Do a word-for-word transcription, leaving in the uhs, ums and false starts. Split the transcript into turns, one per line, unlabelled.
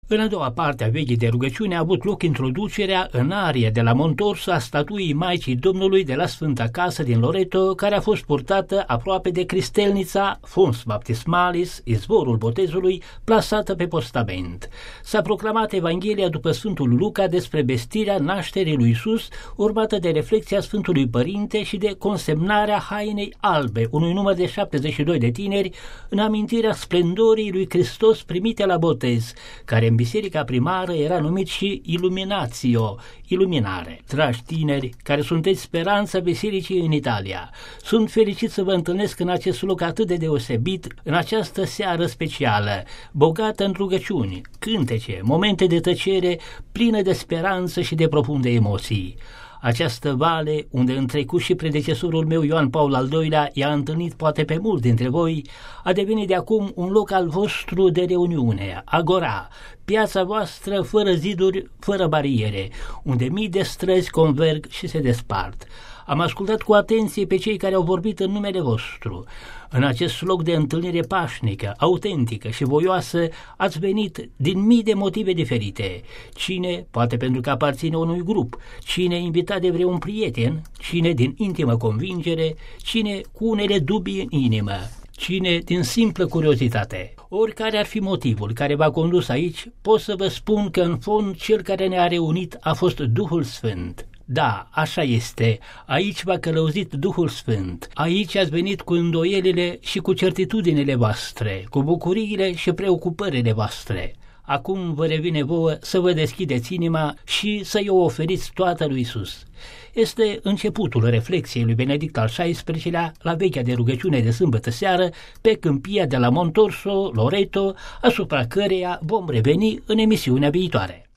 În a doua parte a vechii de rugăciune a avut loc introducerea în arie de la Montorso a statuii Maicii Domnului de la Sfânta Casă din Loreto, care a fost purtată aproape de Cristelnița, Fons Baptismalis, izvorul botezului, plasată pe postament. S-a proclamat Evanghelia după Sfântul Luca despre vestirea nașterii lui Iisus, urmată de reflexia Sfântului Părinte și de consemnarea hainei albe unui număr de șaptezeci și doi de tineri în amintirea splendorii lui Hristos primite la botez, care în biserica primară era numit și Illuminatio, iluminare. Dragi tineri, care sunteți speranța bisericii în Italia, sunt fericit să vă întâlnesc în acest loc atât de deosebit, în această seară specială, bogată în rugăciuni, cântece, momente de tăcere, plină de speranță și de profunde emoții. Această vale, unde în trecut și predecesorul meu Ioan Paul al doilea i-a întâlnit poate pe mulți dintre voi, a devenit de acum un loc al vostru de reuniune, agora, piața voastră fără ziduri, fără bariere, unde mii de străzi converg și se despart. Am ascultat cu atenție pe cei care au vorbit în numele vostru. În acest loc de întâlnire pașnică, autentică și voioasă ați venit din mii de motive diferite. Cine, poate pentru că aparține unui grup, cine invitat de vreun prieten, cine din intimă convingere, cine cu unele dubii în inimă, cine din simplă curiozitate. Oricare ar fi motivul care v-a condus aici, pot să vă spun că în fond cel care ne-a reunit a fost Duhul Sfânt. Da, așa este, aici v-a călăuzit Duhul Sfânt, aici ați venit cu îndoielile și cu certitudinile voastre, cu bucuriile și preocupările voastre. Acum vă revine vouă să vă deschideți inima și să-i o oferiți toată lui Iisus. Este începutul reflexiei lui Benedict al șaisprezecelea la vechea de rugăciune de sâmbătă seară pe câmpia de la Montorso, Loreto, asupra căreia vom reveni în emisiunea viitoare.